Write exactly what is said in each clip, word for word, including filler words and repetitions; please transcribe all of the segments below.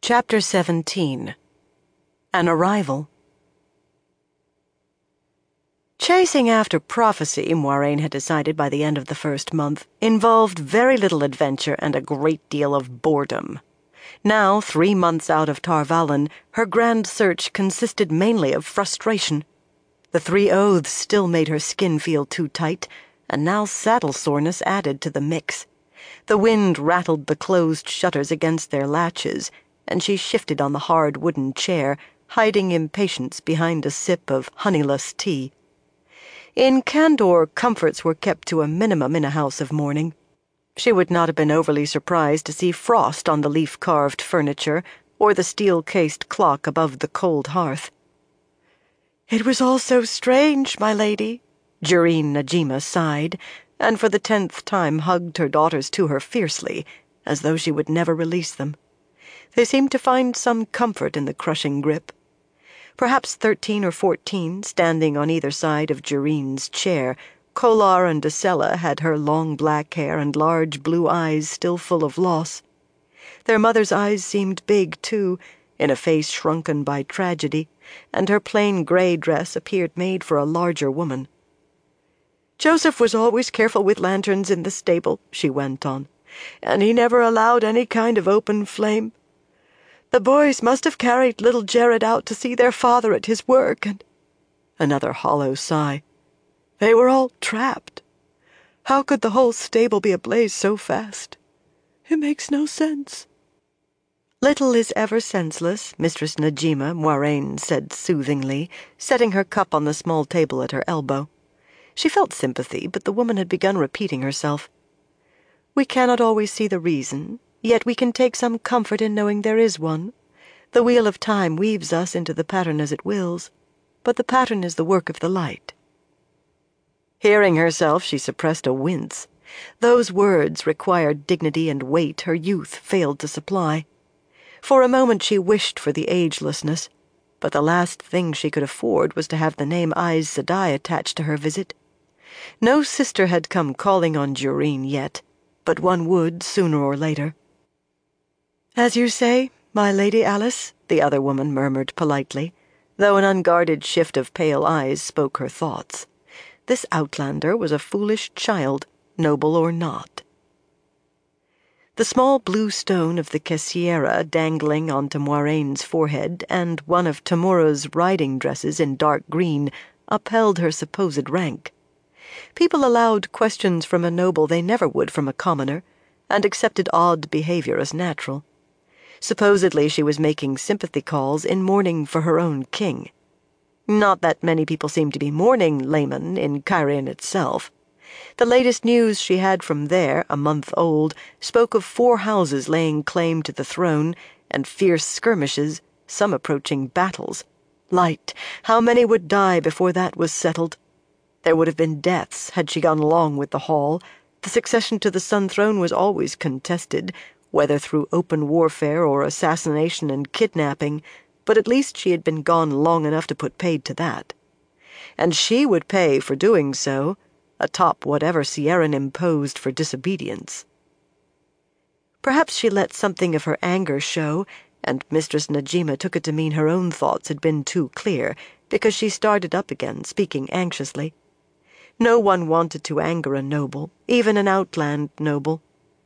Chapter seventeen. An Arrival. Chasing after prophecy, Moiraine had decided by the end of the first month, involved very little adventure and a great deal of boredom. Now, three months out of Tar Valon, her grand search consisted mainly of frustration. The three oaths still made her skin feel too tight, and now saddle soreness added to the mix. The wind rattled the closed shutters against their latches, and she shifted on the hard wooden chair, hiding impatience behind a sip of honeyless tea. In Candor, comforts were kept to a minimum in a house of mourning. She would not have been overly surprised to see frost on the leaf-carved furniture or the steel-cased clock above the cold hearth. "It was all so strange, my lady," Jireen Najima sighed, and for the tenth time hugged her daughters to her fiercely, as though she would never release them. They seemed to find some comfort in the crushing grip. Perhaps thirteen or fourteen, standing on either side of Jireen's chair, Kolar and Dacella had her long black hair and large blue eyes still full of loss. Their mother's eyes seemed big, too, in a face shrunken by tragedy, and her plain grey dress appeared made for a larger woman. "Joseph was always careful with lanterns in the stable," she went on, "and he never allowed any kind of open flame. The boys must have carried little Jared out to see their father at his work, and—" Another hollow sigh. "They were all trapped. How could the whole stable be ablaze so fast? It makes no sense." "Little is ever senseless, Mistress Najima," Moiraine said soothingly, setting her cup on the small table at her elbow. She felt sympathy, but the woman had begun repeating herself. "We cannot always see the reason, yet we can take some comfort in knowing there is one. The wheel of time weaves us into the pattern as it wills, but the pattern is the work of the light." Hearing herself, she suppressed a wince. Those words required dignity and weight her youth failed to supply. For a moment she wished for the agelessness, but the last thing she could afford was to have the name Aes Sedai attached to her visit. No sister had come calling on Jireen yet, but one would sooner or later. "As you say, my Lady Alice," the other woman murmured politely, though an unguarded shift of pale eyes spoke her thoughts. This outlander was a foolish child, noble or not. The small blue stone of the Kessiera dangling onto Moiraine's forehead, and one of Tamura's riding dresses in dark green, upheld her supposed rank. People allowed questions from a noble they never would from a commoner, and accepted odd behavior as natural. Supposedly she was making sympathy calls in mourning for her own king. Not that many people seemed to be mourning Laman in Cairhien itself. The latest news she had from there, a month old, spoke of four houses laying claim to the throne, and fierce skirmishes, some approaching battles. Light, how many would die before that was settled? There would have been deaths had she gone along with the Hall. The succession to the Sun Throne was always contested, whether through open warfare or assassination and kidnapping, but at least she had been gone long enough to put paid to that. And she would pay for doing so, atop whatever Sieran imposed for disobedience. Perhaps she let something of her anger show, and Mistress Najima took it to mean her own thoughts had been too clear, because she started up again, speaking anxiously. No one wanted to anger a noble, even an outland noble.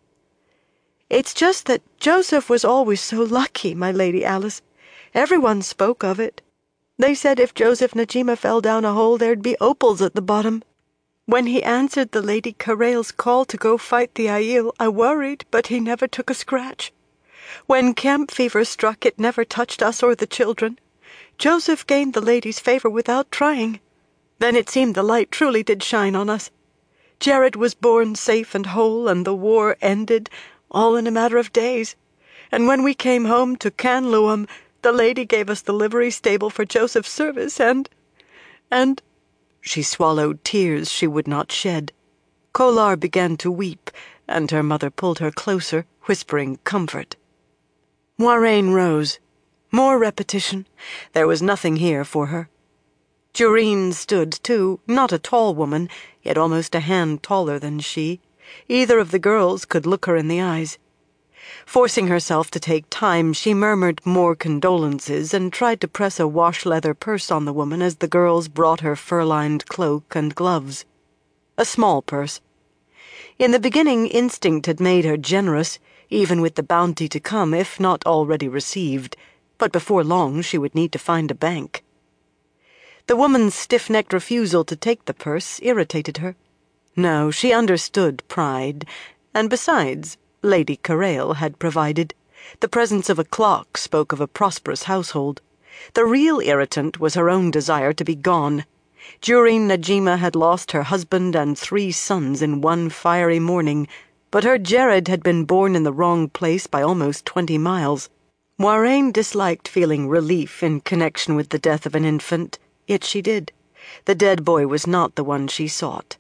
"It's just that Joseph was always so lucky, my Lady Alice. Everyone spoke of it. They said if Joseph Najima fell down a hole there'd be opals at the bottom. When he answered the Lady Karail's call to go fight the Aiel, I worried, but he never took a scratch. When camp fever struck, it never touched us or the children. Joseph gained the lady's favor without trying. Then it seemed the light truly did shine on us. Jared was born safe and whole, and the war ended, all in a matter of days. And when we came home to Canluam, the lady gave us the livery stable for Joseph's service, and... and... She swallowed tears she would not shed. Kolar began to weep, and her mother pulled her closer, whispering comfort. Moiraine rose. More repetition. There was nothing here for her. Jireen stood, too, not a tall woman, yet almost a hand taller than she. Either of the girls could look her in the eyes. Forcing herself to take time, she murmured more condolences and tried to press a wash-leather purse on the woman as the girls brought her fur-lined cloak and gloves. A small purse. In the beginning, instinct had made her generous, even with the bounty to come, if not already received, but before long she would need to find a bank. The woman's stiff-necked refusal to take the purse irritated her. No, she understood pride, and besides, Lady Carrail had provided. The presence of a clock spoke of a prosperous household. The real irritant was her own desire to be gone. Jureen Najima had lost her husband and three sons in one fiery morning, but her Jared had been born in the wrong place by almost twenty miles. Moiraine disliked feeling relief in connection with the death of an infant, yet she did. The dead boy was not the one she sought.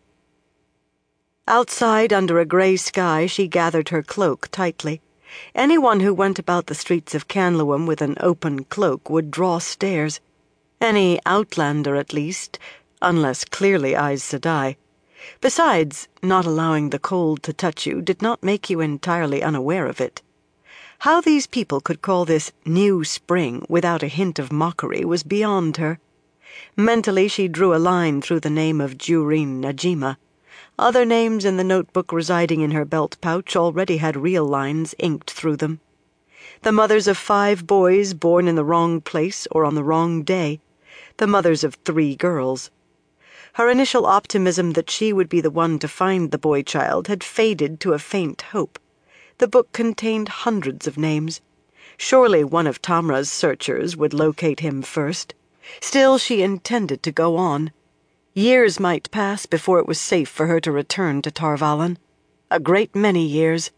Outside, under a grey sky, she gathered her cloak tightly. Anyone who went about the streets of Canluam with an open cloak would draw stares. Any outlander, at least, unless clearly Aes Sedai. Besides, not allowing the cold to touch you did not make you entirely unaware of it. How these people could call this new spring without a hint of mockery was beyond her. Mentally she drew a line through the name of Jureen Najima. Other names in the notebook residing in her belt pouch already had real lines inked through them. The mothers of five boys born in the wrong place or on the wrong day. The mothers of three girls. Her initial optimism that she would be the one to find the boy-child had faded to a faint hope. The book contained hundreds of names. Surely one of Tamra's searchers would locate him first. Still, she intended to go on. Years might pass before it was safe for her to return to Tar Valon. A great many years.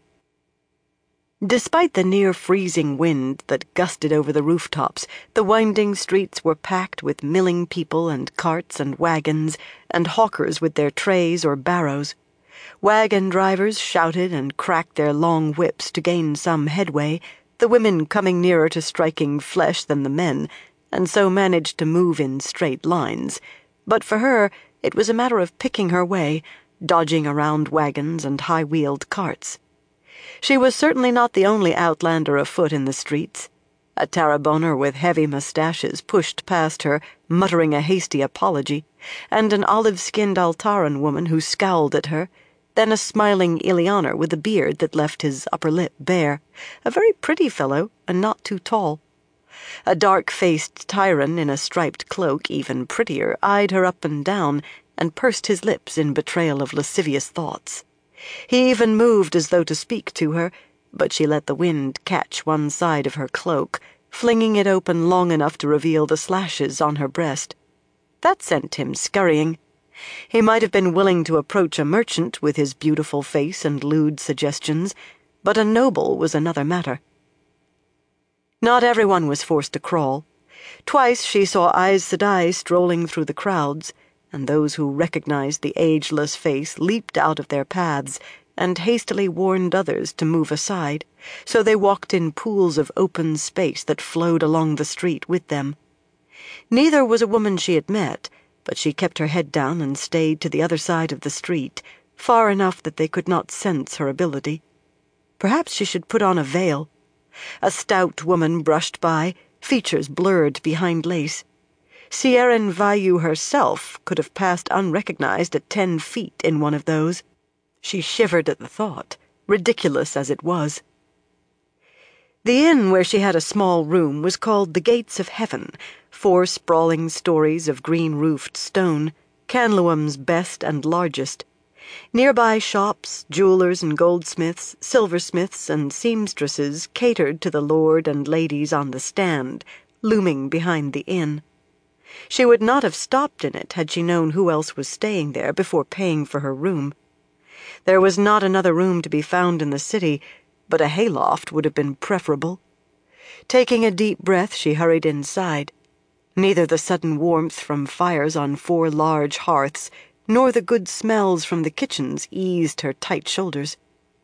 Despite the near-freezing wind that gusted over the rooftops, the winding streets were packed with milling people and carts and wagons, and hawkers with their trays or barrows. Wagon drivers shouted and cracked their long whips to gain some headway, the women coming nearer to striking flesh than the men, and so managed to move in straight lines. But for her, it was a matter of picking her way, dodging around wagons and high-wheeled carts. She was certainly not the only outlander afoot in the streets. A Tarraboner with heavy mustaches pushed past her, muttering a hasty apology, and an olive-skinned Altaran woman who scowled at her, then a smiling Illianer with a beard that left his upper lip bare, a very pretty fellow and not too tall. A dark-faced Tyran in a striped cloak, even prettier, eyed her up and down and pursed his lips in betrayal of lascivious thoughts. He even moved as though to speak to her, but she let the wind catch one side of her cloak, flinging it open long enough to reveal the slashes on her breast. That sent him scurrying. He might have been willing to approach a merchant with his beautiful face and lewd suggestions, but a noble was another matter. Not everyone was forced to crawl. Twice she saw Aes Sedai strolling through the crowds, and those who recognized the ageless face leaped out of their paths and hastily warned others to move aside, so they walked in pools of open space that flowed along the street with them. Neither was a woman she had met, but she kept her head down and stayed to the other side of the street, far enough that they could not sense her ability. Perhaps she should put on a veil. A stout woman brushed by, features blurred behind lace. Sieren Vayu herself could have passed unrecognized at ten feet in one of those. She shivered at the thought, ridiculous as it was. The inn where she had a small room was called the Gates of Heaven, four sprawling stories of green-roofed stone, Canluam's best and largest. Nearby shops, jewelers and goldsmiths, silversmiths and seamstresses catered to the lord and ladies on the stand, looming behind the inn. She would not have stopped in it had she known who else was staying there before paying for her room. There was not another room to be found in the city, but a hayloft would have been preferable. Taking a deep breath, she hurried inside. Neither the sudden warmth from fires on four large hearths nor the good smells from the kitchens eased her tight shoulders.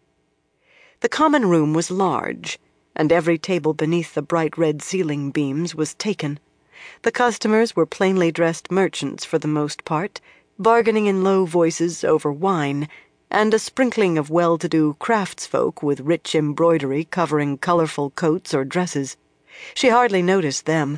The common room was large, and every table beneath the bright red ceiling beams was taken. The customers were plainly dressed merchants for the most part, bargaining in low voices over wine, and a sprinkling of well-to-do craftsfolk with rich embroidery covering colorful coats or dresses. She hardly noticed them.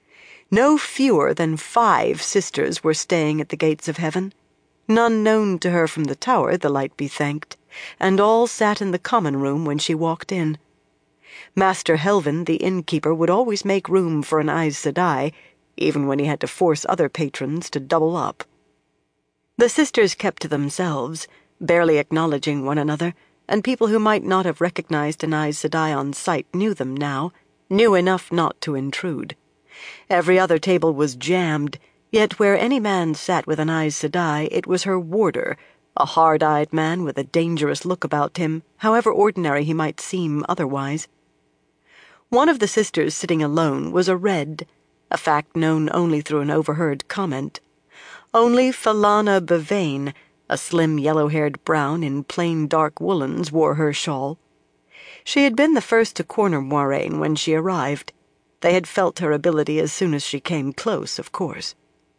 No fewer than five sisters were staying at the gates of heaven, none known to her from the tower, the light be thanked, and all sat in the common room when she walked in. Master Helvin, the innkeeper, would always make room for an Aes Sedai, even when he had to force other patrons to double up. The sisters kept to themselves, barely acknowledging one another, and people who might not have recognized an Aes Sedai on sight knew them now, knew enough not to intrude. Every other table was jammed, yet where any man sat with an Aes Sedai, it was her warder, a hard-eyed man with a dangerous look about him, however ordinary he might seem otherwise. One of the sisters sitting alone was a Red, a fact known only through an overheard comment. Only Falana Bevane, a slim yellow-haired brown in plain dark woolens, wore her shawl. She had been the first to corner Moiraine when she arrived. They had felt her ability as soon as she came close, of course.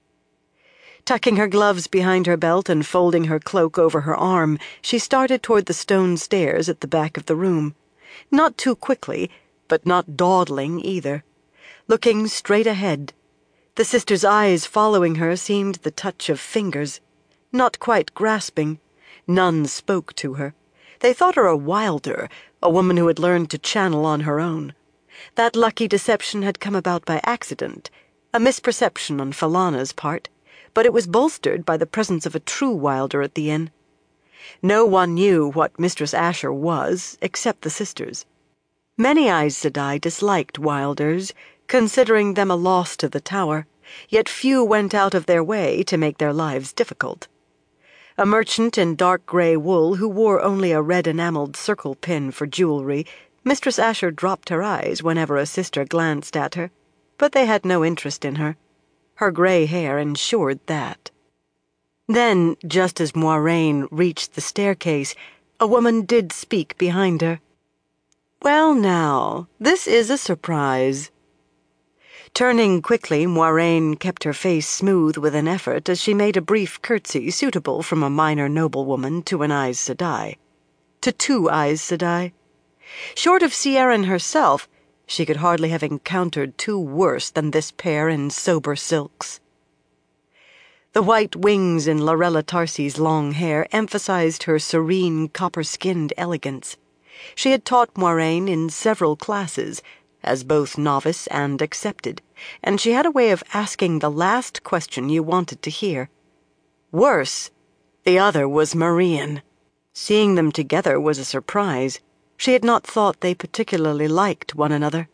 Tucking her gloves behind her belt and folding her cloak over her arm, she started toward the stone stairs at the back of the room. Not too quickly, but not dawdling either. Looking straight ahead. The sisters' eyes following her seemed the touch of fingers. Not quite grasping. None spoke to her. They thought her a wilder, a woman who had learned to channel on her own. That lucky deception had come about by accident, a misperception on Falana's part, but it was bolstered by the presence of a true wilder at the inn. No one knew what Mistress Asher was, except the sisters. Many Aes Sedai disliked wilders, considering them a loss to the tower, yet few went out of their way to make their lives difficult. A merchant in dark grey wool who wore only a red enameled circle pin for jewelry, Mistress Asher dropped her eyes whenever a sister glanced at her, but they had no interest in her. Her grey hair ensured that. Then, just as Moiraine reached the staircase, a woman did speak behind her. "Well now, this is a surprise." Turning quickly, Moiraine kept her face smooth with an effort as she made a brief curtsy suitable from a minor noblewoman to an Aes Sedai. To two Aes Sedai. Short of Ciaran herself, she could hardly have encountered two worse than this pair in sober silks. The white wings in Lorella Tarcy's long hair emphasized her serene, copper-skinned elegance. She had taught Moiraine in several classes, as both novice and accepted, and she had a way of asking the last question you wanted to hear. Worse, the other was Marian. Seeing them together was a surprise. She had not thought they particularly liked one another.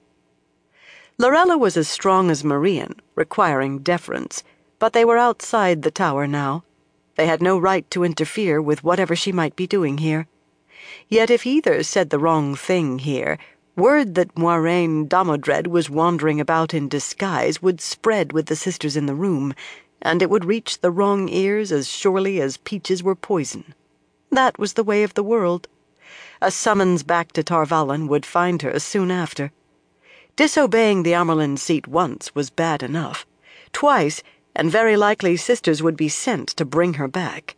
Lorella was as strong as Marian, requiring deference, but they were outside the tower now. They had no right to interfere with whatever she might be doing here. Yet if either said the wrong thing here, word that Moiraine Damodred was wandering about in disguise would spread with the sisters in the room, and it would reach the wrong ears as surely as peaches were poison. That was the way of the world. A summons back to Tar Valon would find her soon after. Disobeying the Amyrlin seat once was bad enough. Twice, and very likely sisters would be sent to bring her back.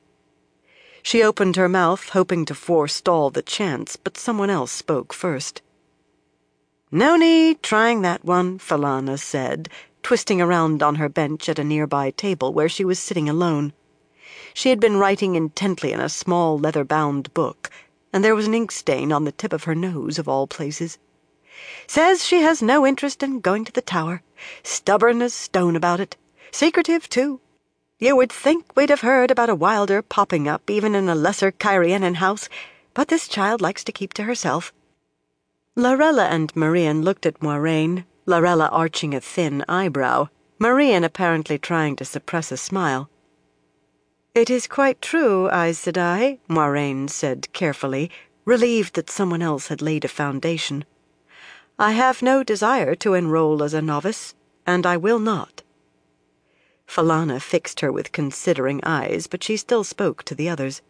She opened her mouth, hoping to forestall the chance, but someone else spoke first. "No need trying that one," Falana said, twisting around on her bench at a nearby table where she was sitting alone. She had been writing intently in a small leather-bound book, and there was an ink stain on the tip of her nose, of all places. "Says she has no interest in going to the tower. Stubborn as stone about it. Secretive, too. You would think we'd have heard about a wilder popping up even in a lesser Cairhienin house, but this child likes to keep to herself." Lorella and Marian looked at Moiraine, Lorella arching a thin eyebrow, Marian apparently trying to suppress a smile. "It is quite true, Aes Sedai," Moiraine said carefully, relieved that someone else had laid a foundation. "I have no desire to enroll as a novice, and I will not." Falana fixed her with considering eyes, but she still spoke to the others.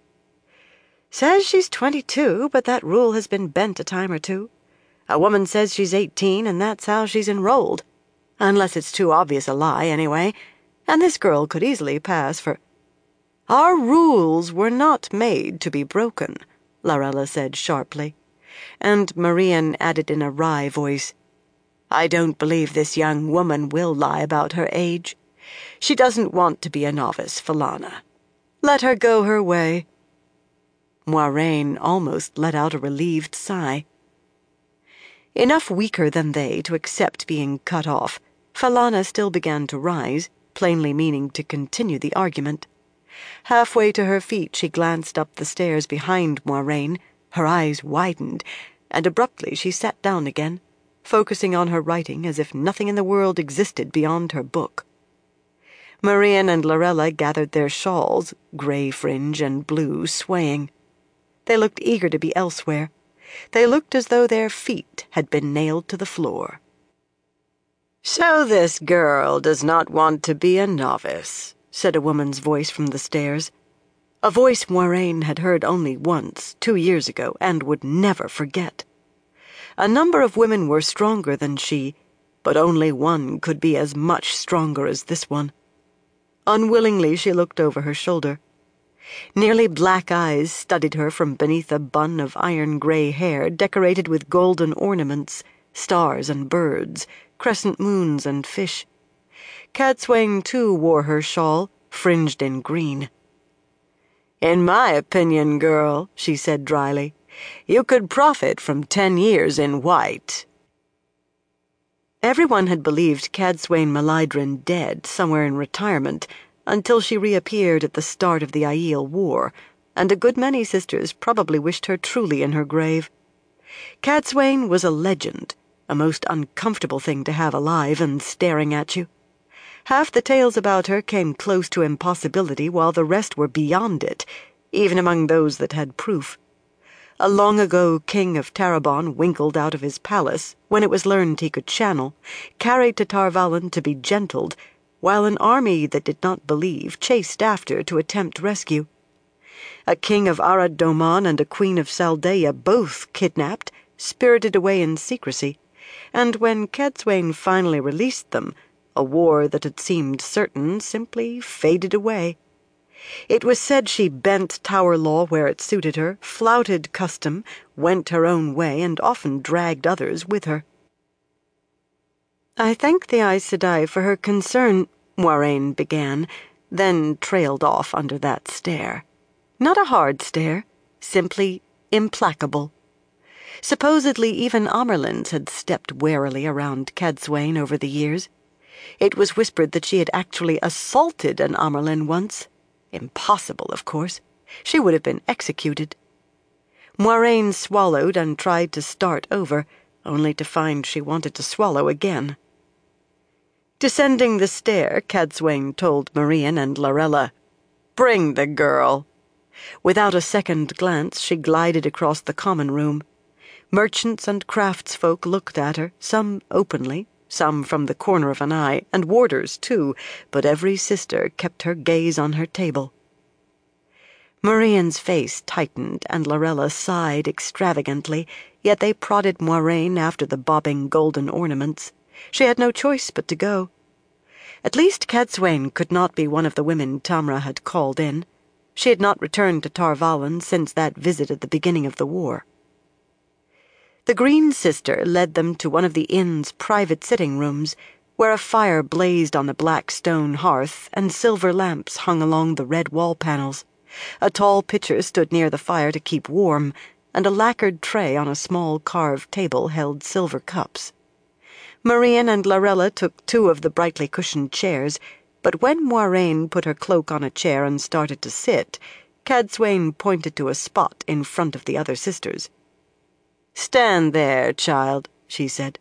"Says she's twenty-two, but that rule has been bent a time or two. A woman says she's eighteen, and that's how she's enrolled. Unless it's too obvious a lie, anyway, and this girl could easily pass for—" Our rules were not made to be broken, Larella said sharply, and Marian added in a wry voice, I don't believe this young woman will lie about her age. She doesn't want to be a novice, Falana. Let her go her way. Moiraine almost let out a relieved sigh. Enough weaker than they to accept being cut off, Falana still began to rise, plainly meaning to continue the argument. Halfway to her feet, she glanced up the stairs behind Moiraine, her eyes widened, and abruptly she sat down again, focusing on her writing as if nothing in the world existed beyond her book. Marian and Larella gathered their shawls, grey fringe and blue, swaying. They looked eager to be elsewhere. They looked as though their feet had been nailed to the floor. So this girl does not want to be a novice, said a woman's voice from the stairs. A voice Moiraine had heard only once, two years ago, and would never forget. A number of women were stronger than she, but only one could be as much stronger as this one. Unwillingly, she looked over her shoulder. Nearly black eyes studied her from beneath a bun of iron-gray hair decorated with golden ornaments, stars and birds, crescent moons and fish. Cadsuane, too, wore her shawl, fringed in green. In my opinion, girl, she said dryly, you could profit from ten years in white. Everyone had believed Cadsuane Malydran dead, somewhere in retirement, until she reappeared at the start of the Aiel War, and a good many sisters probably wished her truly in her grave. Cadsuane was a legend, a most uncomfortable thing to have alive and staring at you. Half the tales about her came close to impossibility, while the rest were beyond it, even among those that had proof. A long-ago king of Tarabon winkled out of his palace when it was learned he could channel, carried to Tar Valon to be gentled, while an army that did not believe chased after to attempt rescue. A king of Arad Doman and a queen of Saldaea both kidnapped, spirited away in secrecy, and when Cadsuane finally released them, a war that had seemed certain simply faded away. It was said she bent Tower law where it suited her, flouted custom, went her own way, and often dragged others with her. I thank the Aes Sedai for her concern, Moiraine began, then trailed off under that stare. Not a hard stare, simply implacable. Supposedly even Amerlins had stepped warily around Cadsuane over the years. It was whispered that she had actually assaulted an Amerlin once. Impossible, of course. She would have been executed. Moiraine swallowed and tried to start over, only to find she wanted to swallow again. Descending the stair, Cadsuane told Marian and Larella, "Bring the girl." Without a second glance, she glided across the common room. Merchants and craftsfolk looked at her, some openly, some from the corner of an eye, and warders, too, but every sister kept her gaze on her table. Marian's face tightened, and Larella sighed extravagantly, yet they prodded Moiraine after the bobbing golden ornaments. She had no choice but to go. At least Cadsuane could not be one of the women Tamra had called in. She had not returned to Tar Valon since that visit at the beginning of the war. The Green Sister led them to one of the inn's private sitting rooms, where a fire blazed on the black stone hearth and silver lamps hung along the red wall panels. A tall pitcher stood near the fire to keep warm, and a lacquered tray on a small carved table held silver cups. Marian and Larella took two of the brightly cushioned chairs, but when Moiraine put her cloak on a chair and started to sit, Cadsuane pointed to a spot in front of the other sisters. "Stand there, child," she said.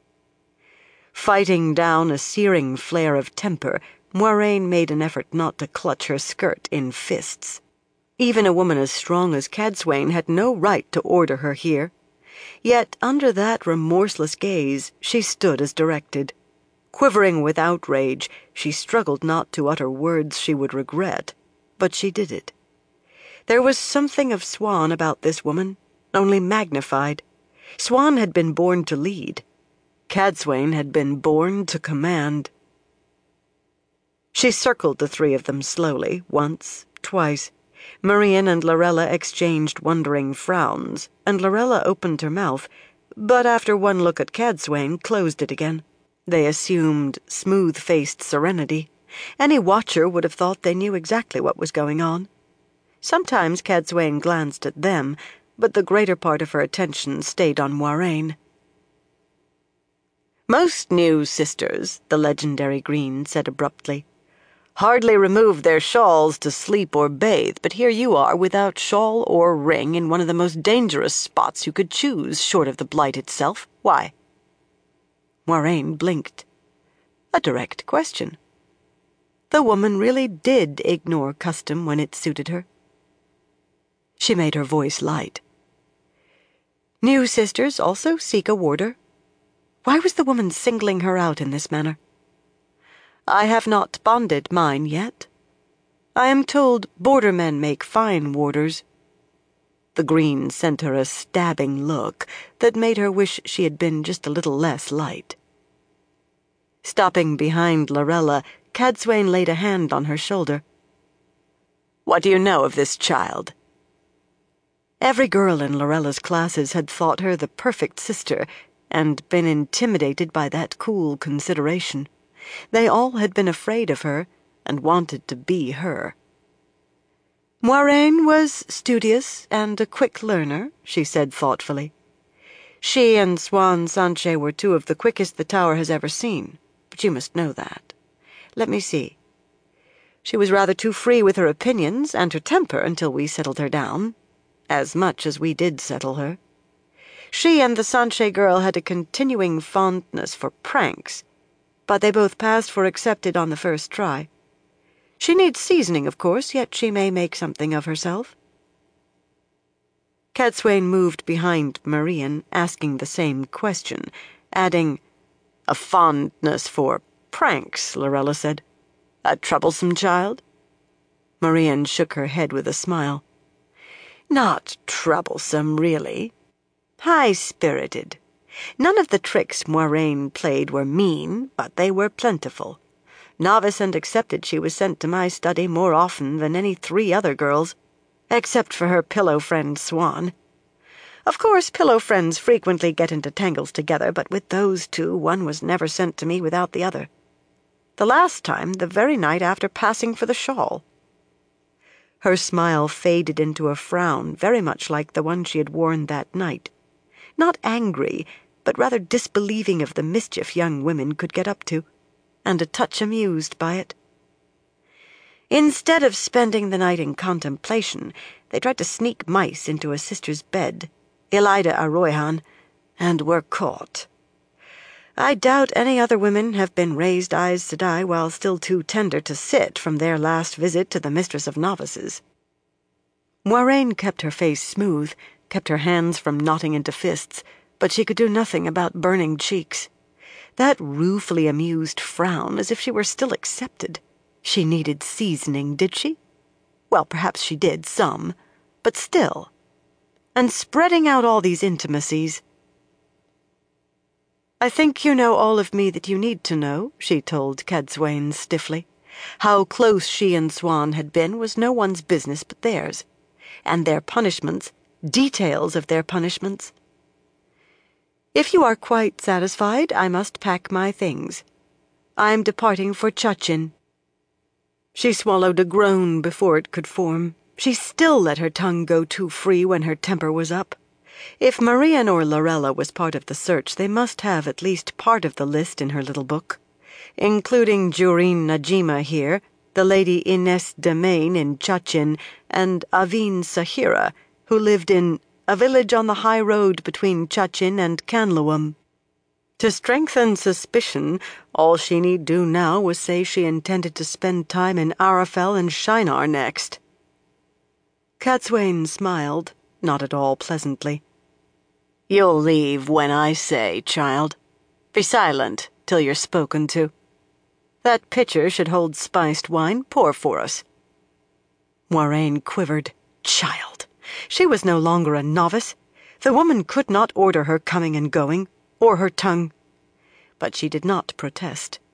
Fighting down a searing flare of temper, Moiraine made an effort not to clutch her skirt in fists. Even a woman as strong as Cadsuane had no right to order her here. Yet under that remorseless gaze she stood as directed. Quivering with outrage, she struggled not to utter words she would regret, but she did it. There was something of Siuan about this woman, only magnified. Siuan had been born to lead. Cadsuane had been born to command. She circled the three of them slowly, once, twice. Marian and Lorella exchanged wondering frowns, and Lorella opened her mouth, but after one look at Cadsuane, closed it again. They assumed smooth-faced serenity. Any watcher would have thought they knew exactly what was going on. Sometimes Cadsuane glanced at them, but the greater part of her attention stayed on Moiraine. "Most new sisters," the legendary Green said abruptly, "hardly remove their shawls to sleep or bathe, but here you are without shawl or ring in one of the most dangerous spots you could choose, short of the Blight itself. Why?" Moiraine blinked. A direct question. The woman really did ignore custom when it suited her. She made her voice light. "New sisters also seek a warder." Why was the woman singling her out in this manner? "I have not bonded mine yet. I am told bordermen make fine warders." The Green sent her a stabbing look that made her wish she had been just a little less light. Stopping behind Lorella, Cadsuane laid a hand on her shoulder. "What do you know of this child?" Every girl in Lorella's classes had thought her the perfect sister, and been intimidated by that cool consideration. They all had been afraid of her, and wanted to be her. "Moiraine was studious and a quick learner," she said thoughtfully. "She and Siuan Sanche were two of the quickest the Tower has ever seen, but you must know that. Let me see. She was rather too free with her opinions and her temper until we settled her down, as much as we did settle her. She and the Sanche girl had a continuing fondness for pranks, but they both passed for accepted on the first try. She needs seasoning, of course, yet she may make something of herself." Cadsuane moved behind Marian, asking the same question, adding, "A fondness for pranks," Lorella said. "A troublesome child?" Marian shook her head with a smile. "Not troublesome, really. High-spirited. None of the tricks Moiraine played were mean, but they were plentiful. Novice and accepted, she was sent to my study more often than any three other girls, except for her pillow friend Siuan. Of course, pillow friends frequently get into tangles together, but with those two, one was never sent to me without the other. The last time, the very night after passing for the shawl." Her smile faded into a frown very much like the one she had worn that night. Not angry, but rather disbelieving of the mischief young women could get up to, and a touch amused by it. "Instead of spending the night in contemplation, they tried to sneak mice into a sister's bed, Elida Aroyhan, and were caught. I doubt any other women have been raised Aes Sedai while still too tender to sit from their last visit to the Mistress of Novices." Moiraine kept her face smooth, kept her hands from knotting into fists, but she could do nothing about burning cheeks. That ruefully amused frown, as if she were still accepted. She needed seasoning, did she? Well, perhaps she did, some, but still. And spreading out all these intimacies. "I think you know all of me that you need to know," she told Cadsuane stiffly. How close she and Siuan had been was no one's business but theirs. And their punishments, details of their punishments. "If you are quite satisfied, I must pack my things. I'm departing for Chachin." She swallowed a groan before it could form. She still let her tongue go too free when her temper was up. If Marian or Lorella was part of the search, they must have at least part of the list in her little book, including Jureen Najima here, the Lady Ines Demain in Chachin, and Aveen Sahira, who lived in a village on the high road between Chachin and Canluam. To strengthen suspicion, all she need do now was say she intended to spend time in Arafel and Shinar next. Cadsuane smiled, not at all pleasantly. "You'll leave when I say, child. Be silent till you're spoken to. That pitcher should hold spiced wine. Pour for us." Moiraine quivered. Child! She was no longer a novice. The woman could not order her coming and going, or her tongue. But she did not protest.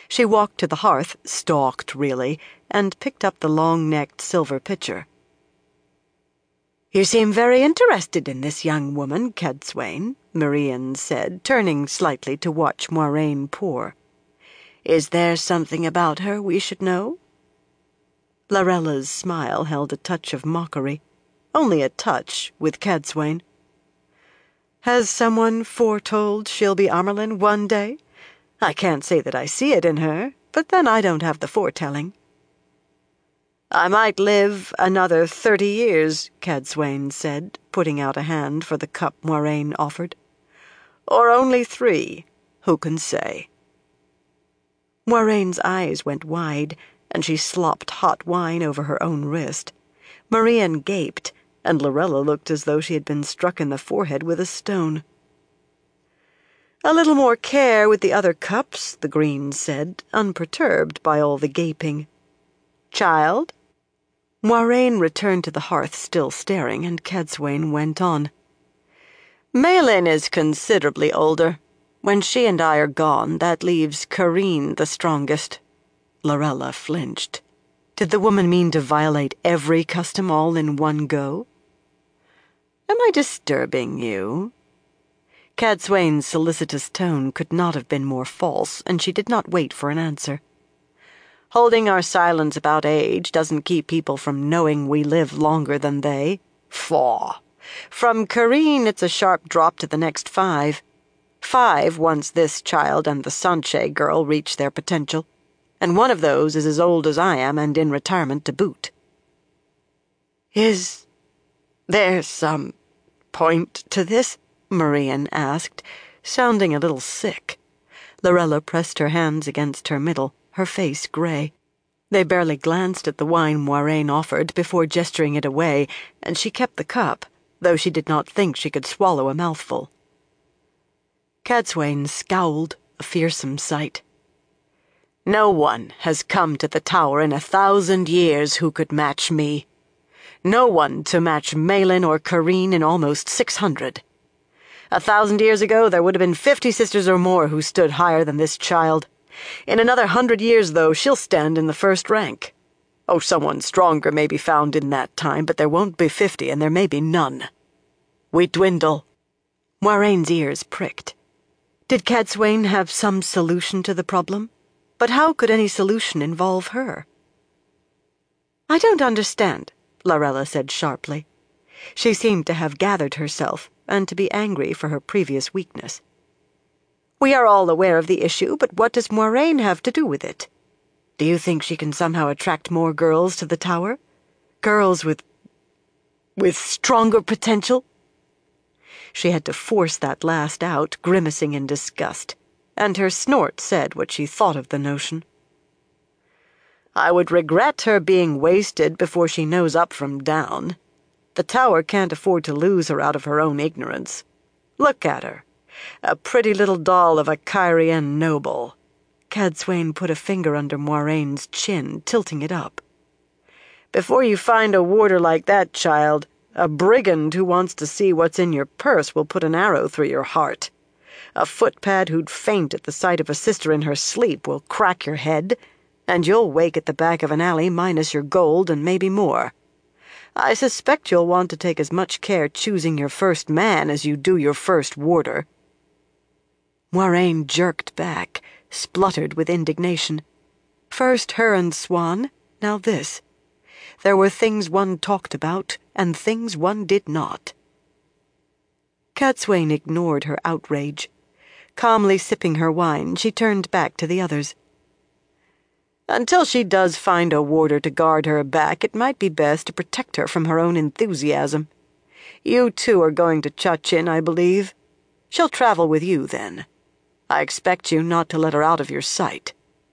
She walked to the hearth, stalked really, and picked up the long-necked silver pitcher. "You seem very interested in this young woman, Cadsuane," Marian said, turning slightly to watch Moiraine pour. "Is there something about her we should know?" Larella's smile held a touch of mockery. Only a touch, with Cadsuane. "Has someone foretold she'll be Amyrlin one day? I can't say that I see it in her, but then I don't have the foretelling." "I might live another thirty years," Cadsuane said, putting out a hand for the cup Moiraine offered. "Or only three. Who can say?" Moiraine's eyes went wide, and she slopped hot wine over her own wrist. Marian gaped, and Lorella looked as though she had been struck in the forehead with a stone. "A little more care with the other cups," the Green said, unperturbed by all the gaping. "Child?" Moiraine returned to the hearth, still staring, and Cadsuane went on. "Maelin is considerably older. When she and I are gone, that leaves Careen the strongest." Lorella flinched. Did the woman mean to violate every custom all in one go? "Am I disturbing you?" Cadsuane's solicitous tone could not have been more false, and she did not wait for an answer. "Holding our silence about age doesn't keep people from knowing we live longer than they. Faugh! From Careen it's a sharp drop to the next five. Five once this child and the Sanche girl reach their potential, and one of those is as old as I am and in retirement to boot." "Is there some point to this?" Marian asked, sounding a little sick. Lorella pressed her hands against her middle, her face gray. They barely glanced at the wine Moiraine offered before gesturing it away, and she kept the cup, though she did not think she could swallow a mouthful. Cadsuane scowled, a fearsome sight. "No one has come to the tower in a thousand years who could match me. No one to match Maelin or Careen in almost six hundred. A thousand years ago there would have been fifty sisters or more who stood higher than this child. In another hundred years, though, she'll stand in the first rank. Oh, someone stronger may be found in that time, but there won't be fifty, and there may be none. We dwindle." Moiraine's ears pricked. Did Cadsuane have some solution to the problem? But how could any solution involve her? "I don't understand," Lorella said sharply. She seemed to have gathered herself, and to be angry for her previous weakness. "We are all aware of the issue, but what does Moiraine have to do with it? Do you think she can somehow attract more girls to the tower? Girls with... with stronger potential?" She had to force that last out, grimacing in disgust, and her snort said what she thought of the notion. "I would regret her being wasted before she knows up from down. The tower can't afford to lose her out of her own ignorance. Look at her. A pretty little doll of a Cairhien noble." Cadsuane put a finger under Moiraine's chin, tilting it up. "Before you find a warder like that, child, a brigand who wants to see what's in your purse will put an arrow through your heart. A footpad who'd faint at the sight of a sister in her sleep will crack your head, and you'll wake at the back of an alley minus your gold and maybe more. I suspect you'll want to take as much care choosing your first man as you do your first warder." Moiraine jerked back, spluttered with indignation. First her and Swan, now this. There were things one talked about, and things one did not. Cadsuane ignored her outrage. Calmly sipping her wine, she turned back to the others. "Until she does find a warder to guard her back, it might be best to protect her from her own enthusiasm. You two are going to Chachin, I believe. She'll travel with you, then. I expect you not to let her out of your sight."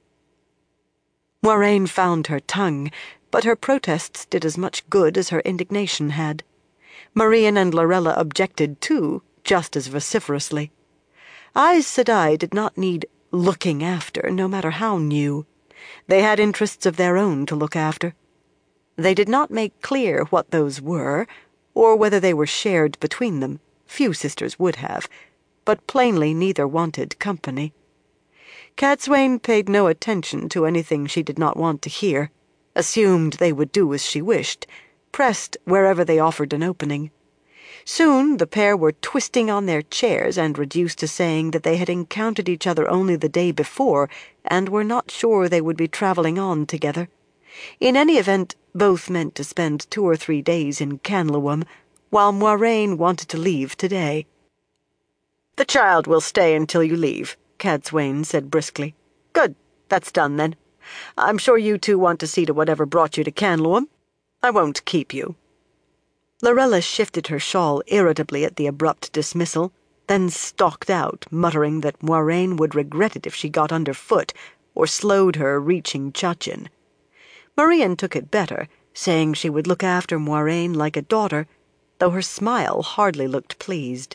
Moiraine found her tongue, but her protests did as much good as her indignation had. Marian and Lorella objected, too, just as vociferously. Aes Sedai did not need looking after, no matter how new. They had interests of their own to look after. They did not make clear what those were, or whether they were shared between them. Few sisters would have, but plainly neither wanted company. Cadsuane paid no attention to anything she did not want to hear, assumed they would do as she wished, pressed wherever they offered an opening. Soon the pair were twisting on their chairs and reduced to saying that they had encountered each other only the day before and were not sure they would be traveling on together. In any event, both meant to spend two or three days in Canluam, while Moiraine wanted to leave today. "The child will stay until you leave," Cadsuane said briskly. "Good. That's done, then. I'm sure you two want to see to whatever brought you to Canluam. I won't keep you." Lorella shifted her shawl irritably at the abrupt dismissal, then stalked out, muttering that Moiraine would regret it if she got underfoot or slowed her reaching Chachin. Marian took it better, saying she would look after Moiraine like a daughter, though her smile hardly looked pleased.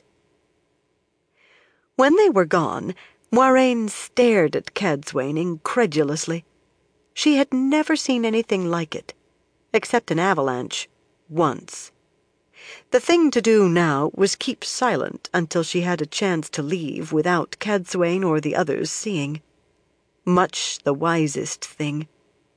When they were gone, Moiraine stared at Cadsuane incredulously. She had never seen anything like it, except an avalanche, once. The thing to do now was keep silent until she had a chance to leave without Cadsuane or the others seeing. Much the wisest thing.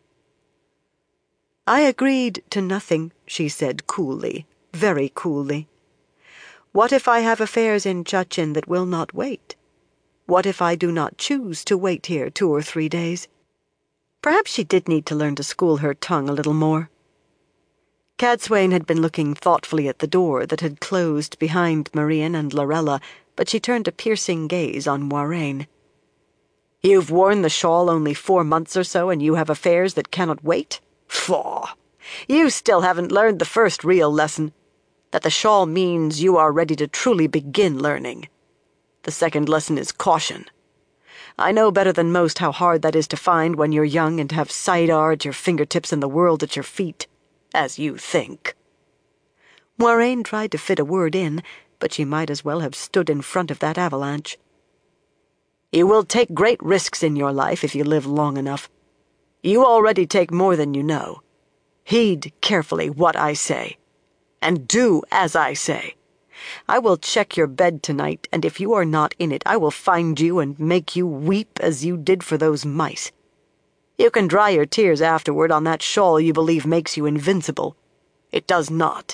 "I agreed to nothing," she said coolly, very coolly. "What if I have affairs in Chachin that will not wait? What if I do not choose to wait here two or three days?" Perhaps she did need to learn to school her tongue a little more. Cadsuane had been looking thoughtfully at the door that had closed behind Marian and Lorella, but she turned a piercing gaze on Moiraine. "You've worn the shawl only four months or so, and you have affairs that cannot wait? Faugh! You still haven't learned the first real lesson, that the shawl means you are ready to truly begin learning. The second lesson is caution. I know better than most how hard that is to find when you're young and have saidar at your fingertips and the world at your feet. As you think." Moiraine tried to fit a word in, but she might as well have stood in front of that avalanche. "You will take great risks in your life if you live long enough. You already take more than you know. Heed carefully what I say, and do as I say. I will check your bed tonight, and if you are not in it, I will find you and make you weep as you did for those mice. You can dry your tears afterward on that shawl you believe makes you invincible. It does not."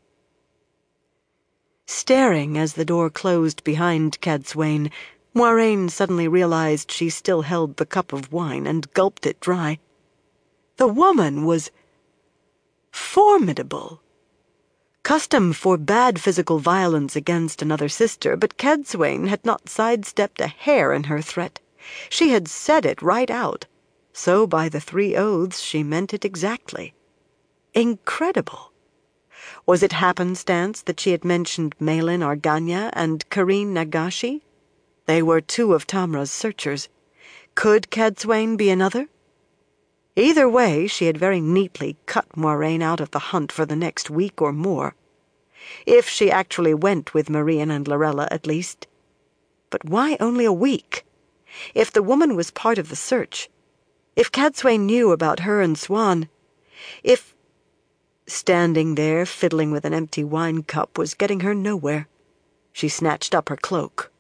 Staring as the door closed behind Cadsuane, Moiraine suddenly realized she still held the cup of wine and gulped it dry. The woman was formidable. Custom forbade physical violence against another sister, but Cadsuane had not sidestepped a hair in her threat. She had said it right out. So by the three oaths she meant it exactly. Incredible. Was it happenstance that she had mentioned Malin Arganya and Karine Nagashi? They were two of Tamra's searchers. Could Cadsuane be another? Either way, she had very neatly cut Moiraine out of the hunt for the next week or more. If she actually went with Marian and Lorella, at least. But why only a week? If the woman was part of the search, if Cadsuane knew about her and Swan, if... Standing there, fiddling with an empty wine cup, was getting her nowhere. She snatched up her cloak.